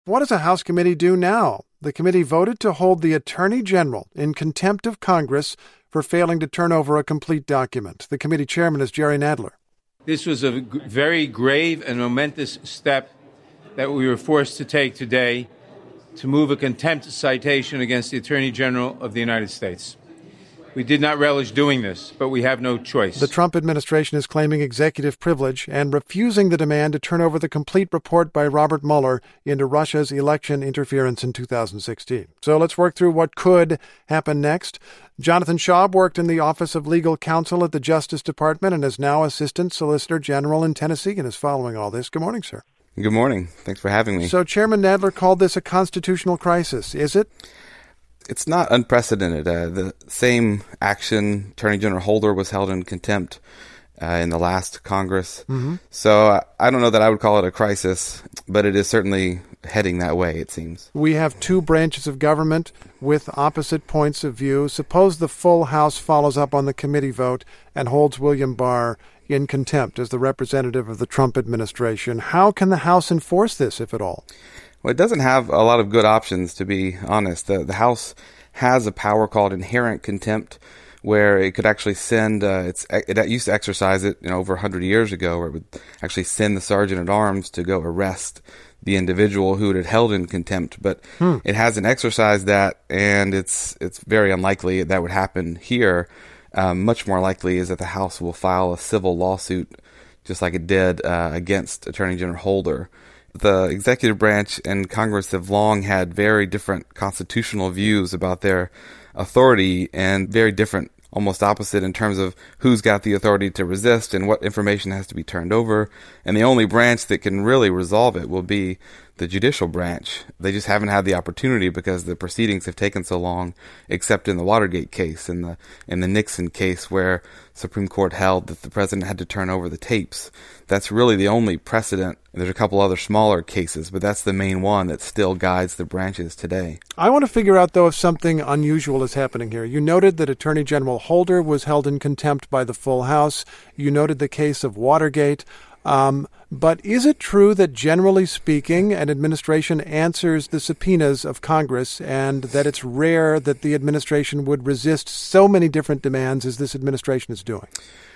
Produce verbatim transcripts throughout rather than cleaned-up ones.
What does a House committee do now? The committee voted to hold the Attorney General in contempt of Congress for failing to turn over a complete document. The committee chairman is Jerry Nadler. This was a g- very grave and momentous step that we were forced to take today to move a contempt citation against the Attorney General of the United States. We did not relish doing this, but we have no choice. The Trump administration is claiming executive privilege and refusing the demand to turn over the complete report by Robert Mueller into Russia's election interference in two thousand sixteen. So let's work through what could happen next. Jonathan Schaub worked in the Office of Legal Counsel at the Justice Department and is now Assistant Solicitor General in Tennessee and is following all this. Good morning, sir. Good morning. Thanks for having me. So Chairman Nadler called this a constitutional crisis. Is it? It's not unprecedented. Uh, the same action, Attorney General Holder was held in contempt uh, in the last Congress. Mm-hmm. So uh, I don't know that I would call it a crisis, but it is certainly heading that way, it seems. We have two branches of government with opposite points of view. Suppose the full House follows up on the committee vote and holds William Barr in contempt as the representative of the Trump administration. How can the House enforce this, if at all? Well, it doesn't have a lot of good options, to be honest. The, the House has a power called inherent contempt, where it could actually send, uh, it's, it used to exercise it, you know, over one hundred years ago, where it would actually send the sergeant at arms to go arrest the individual who it had held in contempt. But hmm. it hasn't exercised that, and it's it's very unlikely that would happen here. Um, much more likely is that the House will file a civil lawsuit, just like it did uh, against Attorney General Holder. The executive branch and Congress have long had very different constitutional views about their authority, and very different, almost opposite in terms of who's got the authority to resist and what information has to be turned over. And the only branch that can really resolve it will be the judicial branch. They just haven't had the opportunity because the proceedings have taken so long, except in the Watergate case and the in the Nixon case, where Supreme Court held that the president had to turn over the tapes. That's really the only precedent. There's a couple other smaller cases, but that's the main one that still guides the branches today. I want to figure out, though, if something unusual is happening here. You noted that Attorney General Holder was held in contempt by the full House. You noted the case of Watergate. Um, but is it true that, generally speaking, an administration answers the subpoenas of Congress, and that it's rare that the administration would resist so many different demands as this administration is doing?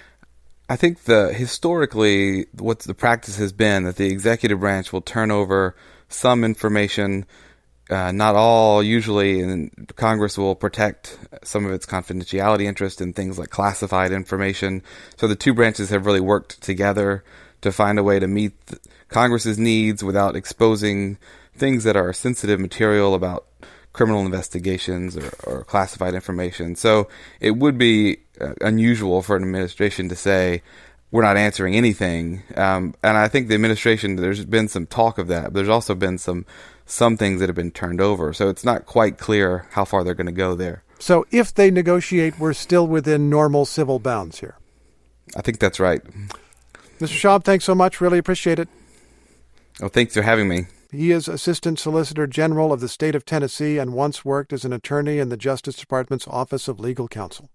I think the historically what the practice has been that the executive branch will turn over some information, uh, not all usually, and Congress will protect some of its confidentiality interest in things like classified information. So the two branches have really worked together to find a way to meet Congress's needs without exposing things that are sensitive material about criminal investigations or, or classified information. So it would be uh, unusual for an administration to say, we're not answering anything. Um, and I think the administration, there's been some talk of that. But there's also been some some things that have been turned over. So it's not quite clear how far they're going to go there. So if they negotiate, we're still within normal civil bounds here. I think that's right. Mister Schaub, thanks so much. Really appreciate it. Oh, thanks for having me. He is Assistant Solicitor General of the state of Tennessee and once worked as an attorney in the Justice Department's Office of Legal Counsel.